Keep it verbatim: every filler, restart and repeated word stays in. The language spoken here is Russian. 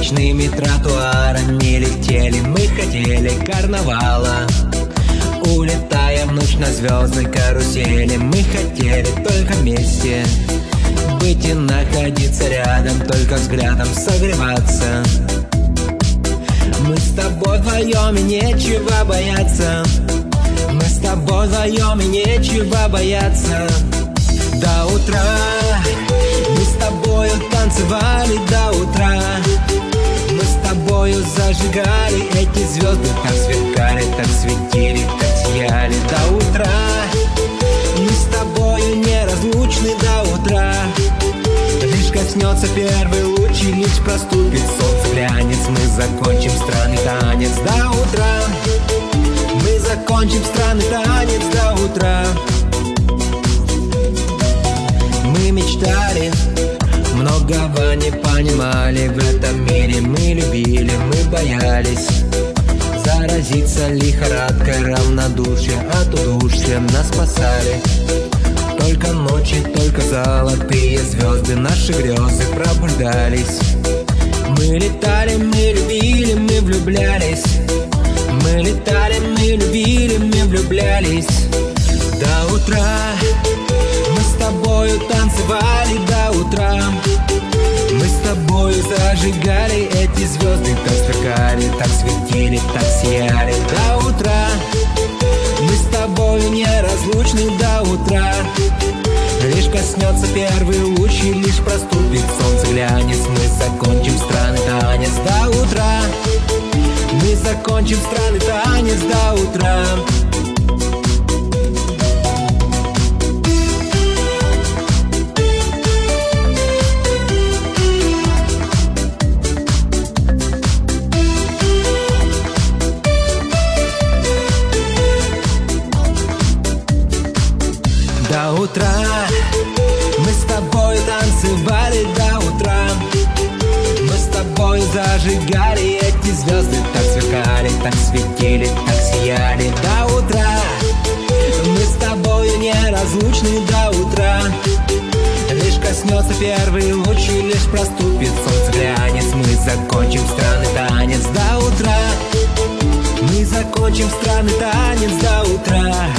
ночными тротуарами летели, мы хотели карнавала. Улетая в ночь на звездной карусели, мы хотели только вместе быть и находиться рядом, только взглядом согреваться. Мы с тобой вдвоем и нечего бояться. Мы с тобой вдвоем и нечего бояться. До утра мы с тобою танцевали до утра. Мы с тобою зажигали эти звезды, так сверкали, так светили, так сияли до утра. Мы с тобою неразлучны до утра. Лишь коснется первый луч и лишь проступит солнце глянец, мы закончим странный танец до утра. Мы закончим странный танец до утра. Мы мечтали, многого не понимали в этом мире. Мы любили, мы боялись заразиться лихорадкой равнодушия. От удушья нас спасали только ночи, только золотые звезды. Наши грезы пробуждались. Мы летали, мы любили, мы влюблялись. Мы летали, мы любили, мы влюблялись до утра. Мы с тобою танцевали до утра. Мы с тобою зажигали эти звезды, так сверкали, так светили, так сияли до утра. Мы с тобою неразлучны до утра. Лишь коснется первый луч и лишь проступит солнце глянец, мы закончим странный танец до утра. Мы закончим странный танец до утра. До утра мы с тобой танцевали до утра. Мы с тобой зажигали эти звезды, так сверкали, так светили, так сияли до утра. Мы с тобой неразлучны до утра. Лишь коснется первый луч и лишь проступит солнце глянец, мы закончим странный танец до утра. Мы закончим странный танец до утра.